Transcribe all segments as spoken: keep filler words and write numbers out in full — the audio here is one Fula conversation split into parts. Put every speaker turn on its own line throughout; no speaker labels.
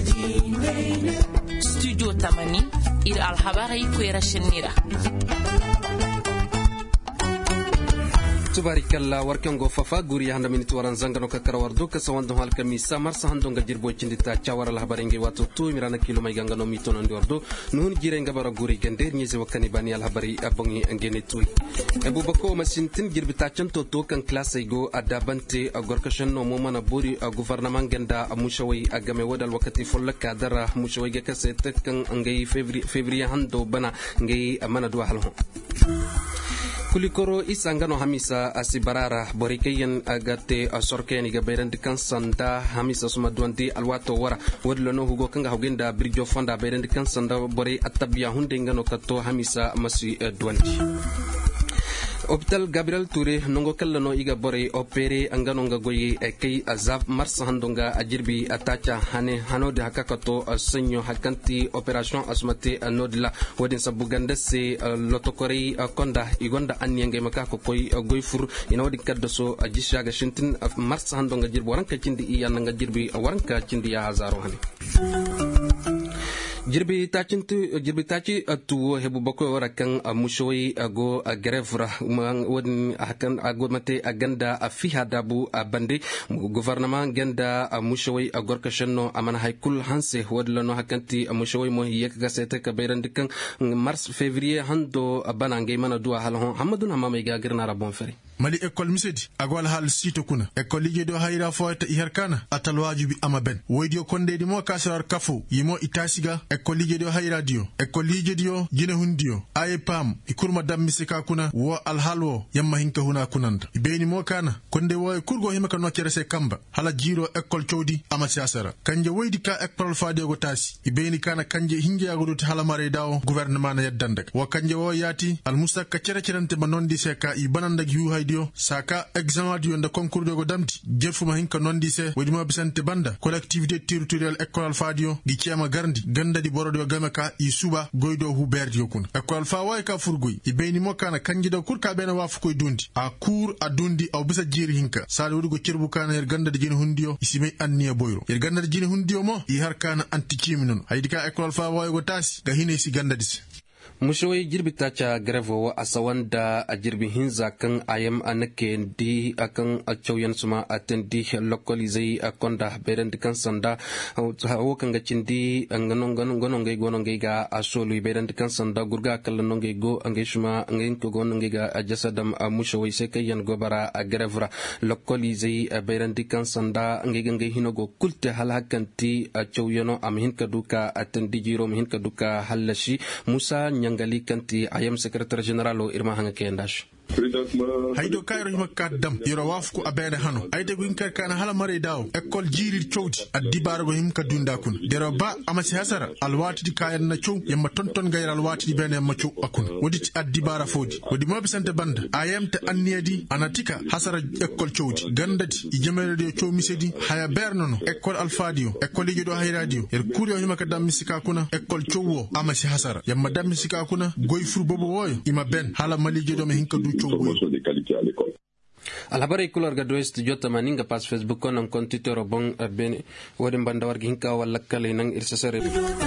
studio tamani ir alhabari kwera shinira
tubarikalla warkango fafa guri handa minit waran zangano kakara wardo ka sawando halka misa marsa hando ngajir bochindita chawara la habarengi watu tu mirana kilo mai gangano mitono ndiordo nun jire ngabara guri gender nyeze wakani bani al habari abongi ngene tuy ebu bako masintin girbita chanto to kan classe go adabante agorkashan no momana buri gouvernement genda mushawai agame wadal wakati folla kadara mushawai ga kasete kan ngai février hando bana ngai amana do halho kulikoro isangano hamisa asibarara borikeyen agate asorkeni gaberan dikan sanda hamisa suma duanti alwato wara wadlono hugo kanga hugenda bridge fonda beran dikan sanda bore atabya hunde ngano kato hamisa masi duanti Hospital Gabriel Touré nongo kallano iga bore opere angano nga goyi kay azaf mars handonga ajirbi atacha hane hanode hakakato senyo hakanti operation asmate anodla wadin sabuganda se lotokori konda igonda anyenge makako koy goy fur ina wadi kaddo ajisha ga shintin mars handonga jirbi waranka cindi iya nga jirbi waranka cindi ya hazaro hane jirbi tachintu jirbi tachi atu hebu bako warakan mushoyi ago grevra mang won hakan ago mate aganda afiha dabu bande gouvernement genda mushoyi agorkashano amana haykul hanse wadlano hakanti mushoyi mo yek gasete ka berandikan mars février hando banange mana duwa halon hamadun hamama ga girna rabon fere
mali école misedi agwal hal sito kuna école ligue do hayra foyta iherkana atal wajibi amaben woydio konde di mo kasar kafu yimo itasiga école ligue do hayra dio école ligue dio gine hundio ay pam ikurma dammisika kuna wo al halwo yamma hinka huna kunanda ibeni mo kana konde wo kurgo himaka no cerese kamba hala jiro école chodi ama siasara kanje woydi ka école faade go tasi ibeni kana kanje hinje yagudu hala mare dawo gouvernement na yaddandak wo kanje wo yati al musakka cere cerante banondi seka i banandak yu dio saka examen dio nda concours de go damti jefuma hinka nondi se wedima bisante banda collectivité territoriale école fadio gi ciama garndi ganda di borodo game ka i suba goydo hu berdi yokun école fa way ka furgoy i beyni mo kana kanjido kurka bena wafu koy dundi a cour a dundi aw bisa jiri hinka sala wudugo cerbu kana yer ganda di jini hundio isime anniya boyro yer ganda di jini hundio mo i har kana antikimi non haydi ka école fa way go tasi ga hine si ganda dis
mushoyi jirbi tacha grevo asawanda ajirbi hinza kan ayam anake di akan achawyan suma atendi localize akonda berend kan sanda hawo kan gacindi nganon nganon nganon ngay gonon ngay ga asolu berend kan sanda gurga kalano ngay go ngay suma ngay ko gonon ngay ga jasadam mushoyi sekayan gobara grevra localize berend kan sanda ngay ngay hinogo kulte halakanti achawyano amhin kaduka atendi jiro mhin kaduka halashi musa nyangali kanti ayam secrétaire général o irma hanga kendash haydo kayro hima kaddam yoro wafku abede hano ayde guin kana hala mare daw école jirir chowdi addi barago him kadunda kun dero ba amasi hasara alwati di kayan na chow yamma tonton gayra alwati di bene ma chow akun wodi addi bara fodi wodi mo bisante banda ayamte anniyadi anatika hasara école chowdi gandati i jemere de chow misedi haya bernono école alfadio école yido hay radio er kuryo hima kadam misika kuna école chowwo amasi hasara yamma dam misika kuna goy fur bobo woyo ima ben hala mali jido me hinka du
de qualité à l'école.
alhabari kulor ga do studio tamaninga pas facebook on kon twitter bon ben wodem bandawar ginka wala kale nang irsasare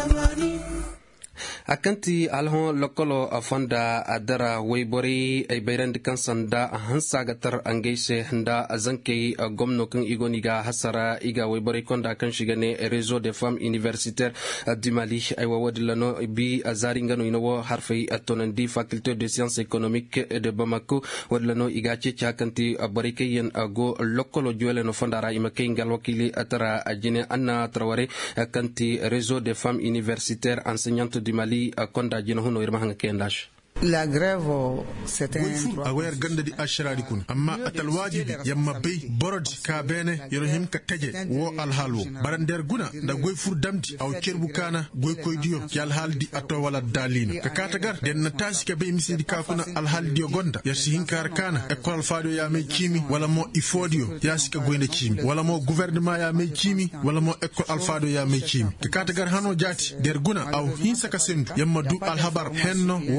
akanti alhon lokolo afanda adara weybori ay bayrand kan sanda hansa gatar angese handa azanke gomno kan igoniga hasara iga weybori konda kan shigane réseau des femmes universitaires du Mali ay wawadlano bi azaringano ino harfay atonandi faculté de sciences économiques de Bamako wadlano iga checha kanti barikeyen go lokolo joleno fandara imakay ngal wakili atara ajine anna traware kanti réseau des femmes universitaires enseignantes du Mali konda jino hono irma hanga kendash
La grève c'était
un awer ganda di ashrari kun amma atal wajibi yamma bey borod ka bene yoro him ka taje wo al halwo barander guna da goy fur damti aw cerbu kana goy koy diyo yal haldi ato wala dalina ka katagar den na tashi ka bey misidi ka kuna al haldi gonda yarsi hinkar kana e kol faado ya me kimi wala mo ifodio yasika goyne kimi wala mo gouvernement ya me kimi wala mo ekol al faado ya me kimi ka katagar hano jati der guna aw hinsa ka sendu yamma du al habar henno wo al hal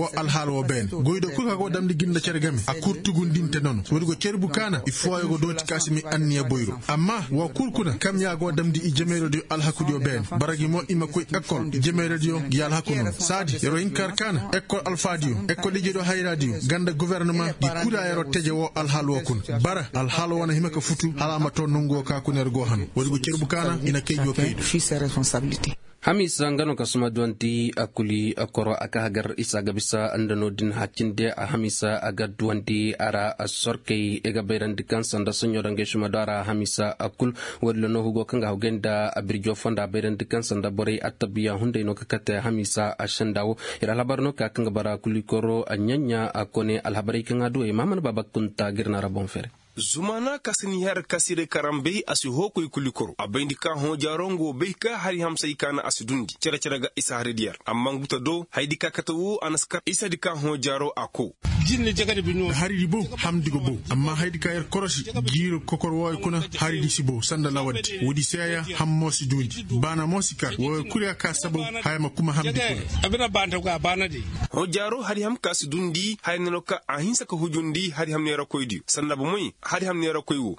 alhalo ben goydo kulka go damdi ginda cergami a kurtugundinte non wodi go cerbu kana il faut go doti kasimi anniya boyro amma wa kulkuna kam ya go damdi i jemero de alhakudio ben baragi mo ima koy école jemero dio yal hakuno sadi yero inkar kana école alfadio école lijedo hayradio ganda gouvernement di kuda yero teje wo alhalo kun bara alhalo wana himaka futu halama to nungo ka kuner go han wodi go cerbu kana ina kayjo kaydo
fils responsabilité
Hamisa ngano kasuma duanti akuli akoro aka hagar isa gabisa andano din hachinde a Hamisa aga duanti ara asorkei ega berandikan sanda sonyo range shumadara Hamisa akul wadlono hugo kanga hugenda abirjo fonda berandikan sanda bore atabiya hunde no kakate Hamisa ashandawo ira labarno ka kanga bara kulikoro anyanya akone alhabari kanga duwe maman babak kunta girna rabon fere
Zumana kasini har kasire karambe asi hoko ikulikoro abendi ka ho jarongo beika hari hamsa ikana asidundi cera cera ga isa haridiyar amma nguta do haidi ka katawu anaskar isa dika ho jaro ako
jinne jagade binu haridi bo hamdigo bo amma haidi ka yer korosi giro kokor woy kuna haridi sibo sanda lawadi wodi seya hammosi dundi bana mosika woy kuriya ka sabo hayma kuma hamdi ko
abina banta ko bana di
ho jaro hari ham kasidundi hayneno ka ahinsa ko hujundi hari ham nera koydi sanda bo moy hari ham nera koywo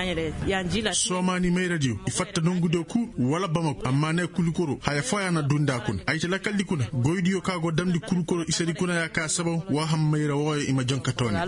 somani mai radio ifatta nongudo ku wala bamako amma ne kulikoro haya fayana dunda kun ayta lakaldi kuna goydiyo kago damdi kulikoro isari kuna ya ka sabo wa ham mayra woy ima jonkatoni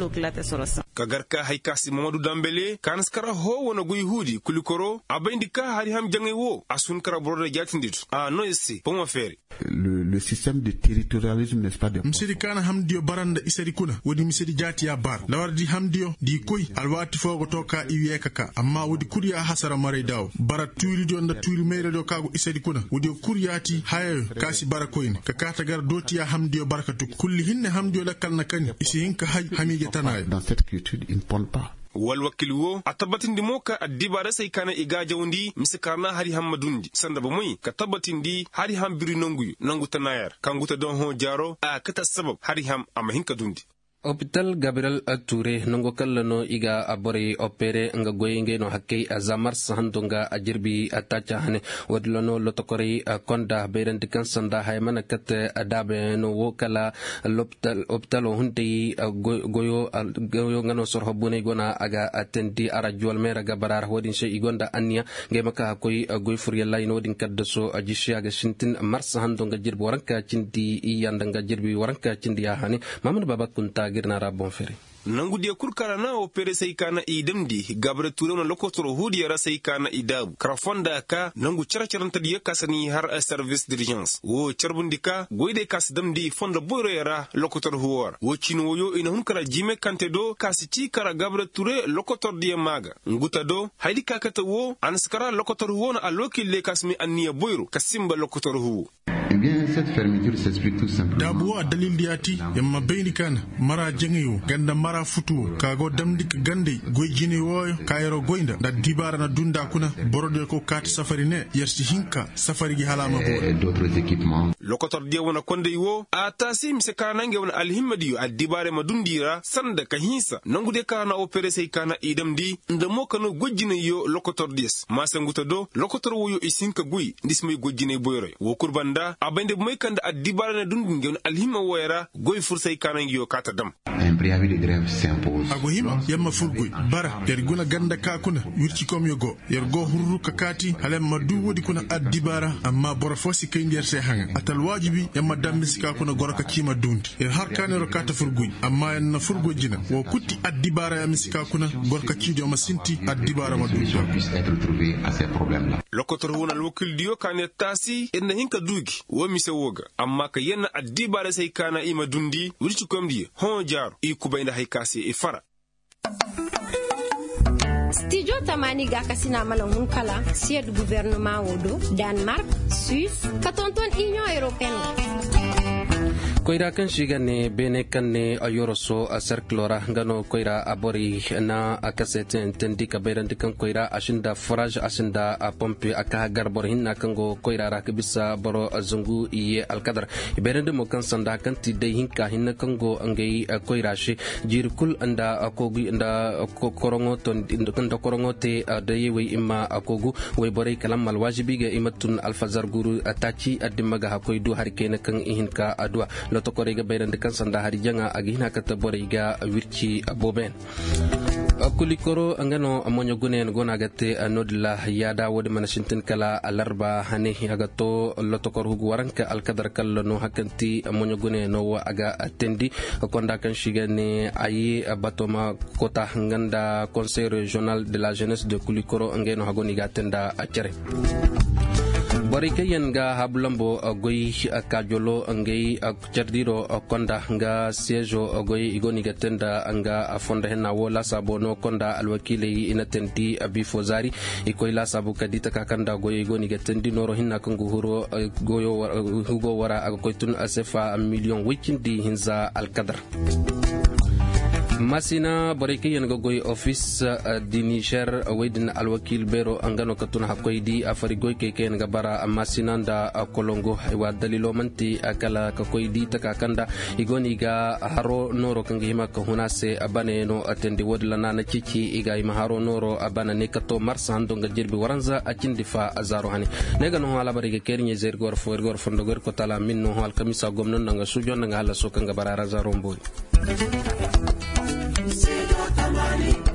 kagarka haykasi Mamadou Dambele kanaskara ho wona goy hudi kulikoro abendika hari ham jangai wo asun kara borode jatindit a no esi pomo fere
le le système de territorialisme n'est-ce pas de
msiri kana hamdio baranda isari kuna wodi misiri jati ya bar lawardi hamdio di koy alwati fogo toka iwiye kaka amma wodi kuriya hasara mare daw bara turi do nda turi mere do kago isadi kuna wodi kuriyati hayo kasi barakoyin ka kata gar dotiya hamdiyo barakatu kulli hinne hamdiyo lakal nakani isi hinka hay hamije tanay
dans cette culture il ne parle pas
wal wakilwo atabatindi moka adibara sai kana igaja wundi misakarna hari hammadundi sanda ba moy ka tabatindi hari ham biri nonguy nanguta nayar kanguta don ho jaro a kata sabab hari ham amahinka dundi
Hospital Gabriel Touré nongo kallano iga abore opere nga goyenge no hakkei azamar sahandonga ajirbi atacha hane wadlono lotokori konda beirandi kansanda haymana kat adabe no wokala l'hôpital hôpital hunti goyo goyo ngano sorho bune gona aga atendi ara jol mera gabarar hodin sey igonda anya ngemaka koy goy furiyalla ino din kadso ajishi aga shintin mar sahandonga jirbi waranka cindi iyandanga jirbi waranka cindi ya hane mamad babakunta girnara bon fere
nangudiya kurkara na opere sai kana idamdi gabre turona lokotoro hudiya sai kana idabu krafonda ka nangu characharanta diya kasani har a service d'urgence wo charbundika goide kasdamdi fonda boyro yara lokotoro huwar wo chino yo ina hunkara jime kante do kasici kara gabre ture lokotor diya maga nguta do haidi kakata wo anskara lokotor huwona alokille kasmi anniya boyro kasimba lokotor huwo.
Eh bien, cette fermeture s'explique tout simplement.
Dabuwa dalil diati yamma bayni kana mara jengiyo ganda mara futu kago damdik gande goy jini woyo kayro goynda da dibara na dunda kuna borode ko kati safari ne yersi hinka safari gi halama bo
Et d'autres équipements.
Lokotor dia wona konde wo atasi mise kana nge wona alhimmadi a dibare ma dundira sanda ka hinsa nangude kana opere sai kana idamdi ndamo kanu gojjine yo lokotor dies masanguta do lokotor wo yo isinka guy ndismay gojjine boyre wo kurbanda abende moy kanda adibara na dundin nge wona alhimma woyra goy fursay kana nge yo kata dam
Un préavis de grève s'impose.
ago hima yamma furgoy bara der guna ganda ka kuna wirci kom yogo yer go hurru ka kati halem ma du wodi kuna adibara amma bor fosi kay nder se hanga atal wajibi yamma dambe sika kuna gorka kima dundi yer har kanero kata furgoy amma en na furgo jina wo kutti adibara yamma sika kuna gorka kido ma sinti adibara ma dundi
Puisse être trouvé à ces problèmes-là.
lokotor wona lokil diyo kane tasi en hinka dugi wo mise woga amma ka yenna adibara sai kana ima dundi wirci komdi hon jar i kubayna haykasi e fara
Studio Tamani ga kasina malan hunkala sied gouvernement wodo Denmark, Suisse, katonton Union Européenne.
koira kan shiga ne bene kan ne ayoroso a cerclora ngano koira abori na akasete entendi ka beirandi kan koira ashinda forage ashinda a pompe aka garbor hinna kango koira rak bisa boro azungu iye alkadar beirandi mo kan sanda kan ti dai hinka hinna kango angei koira shi jirkul anda akogu anda korongo ton kan korongo te daye we imma akogu we bore kalam mal wajibi ga imatun alfazar guru atachi adimaga hakoydu harkene kan hinka adwa lotokore ga bayran kan sanda hari janga agina kata boriga wirci boben kulikoro angano amonyo gunen gona gate anodla yada wodi manashintin kala alarba hani agato lotokor hugu waranka alkadar kallo no hakanti amonyo gunen no aga atendi konda kan shigane ayi batoma kota nganda conseil régional de la jeunesse de kulikoro angeno hagoni gatenda acere bari kayen ga hablambo goy kajolo ngey cerdiro konda nga siejo goy igoni gatenda anga afonda henna wola sabono konda alwakile inatenti abifozari ikoy la sabu kadita kakanda goy igoni gatendi noro hinna kangu huro goyo hugo wara agoytun asefa million wikindi hinza alkadar masina boreke yen gogoy office uh, di Niger wedin alwakil bero angano katuna hakoydi afarigoy keke nga bara masina nda uh, kolongo wa dalilo manti akala kakoydi takakanda igoni ga haro noro kangi hima ka hunase abane no atendi wodla nana cici iga ima haro noro abana ne kato marsa hando nga jirbi waranza akindi fa azaro hani nega no hala barige kernye zer gor fo gor fondo gor ko tala min no hal kamisa gomnon nga sujon nga hala soka nga bara razaro mboy. Tamani